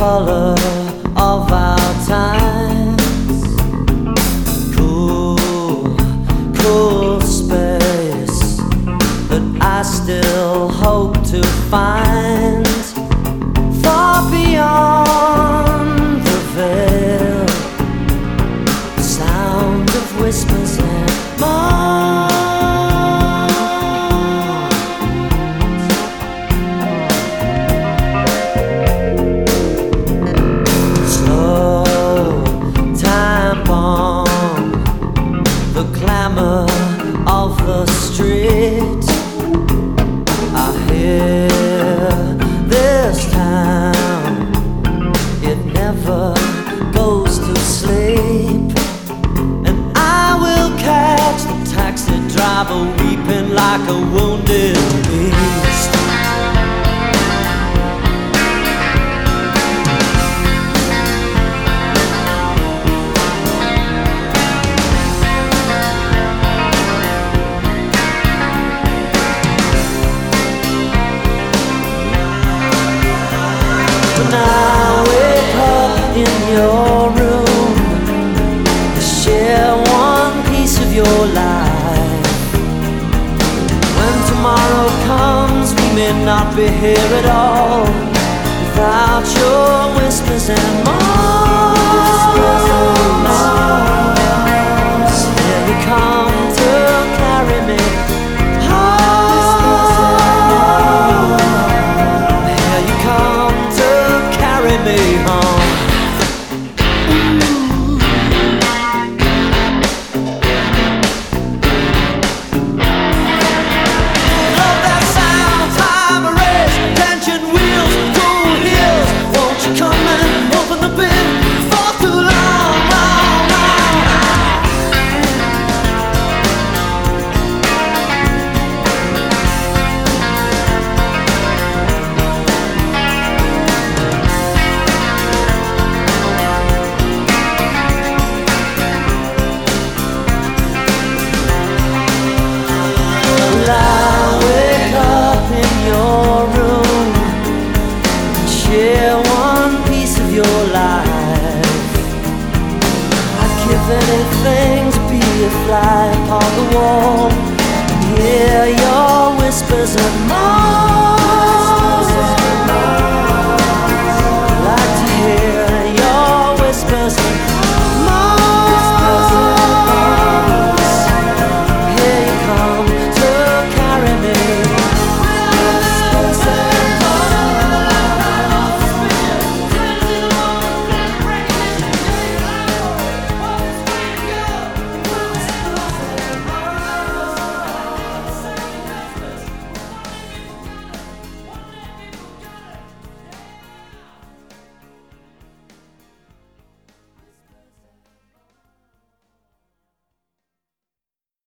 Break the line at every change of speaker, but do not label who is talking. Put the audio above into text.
color of our times. Cool, cool space that I still hope to find far beyond the veil. The sound of whispers and moans. Clamor of the street, I hear this town, it never goes to sleep. And I will catch the taxi driver weeping like a wounded beast. When I wake up in your room to share one piece of your life, when tomorrow comes we may not be here at all without your whispers and moans. Here you come to carry me home. Here you come to carry me home. Love that sound, time erase, tension wheels, cool heels. Won't you come and open the bin for too long, long, long. I wake up in your room and share one piece of your life. I'd give anything to be a fly upon the wall and hear your whispers and moans.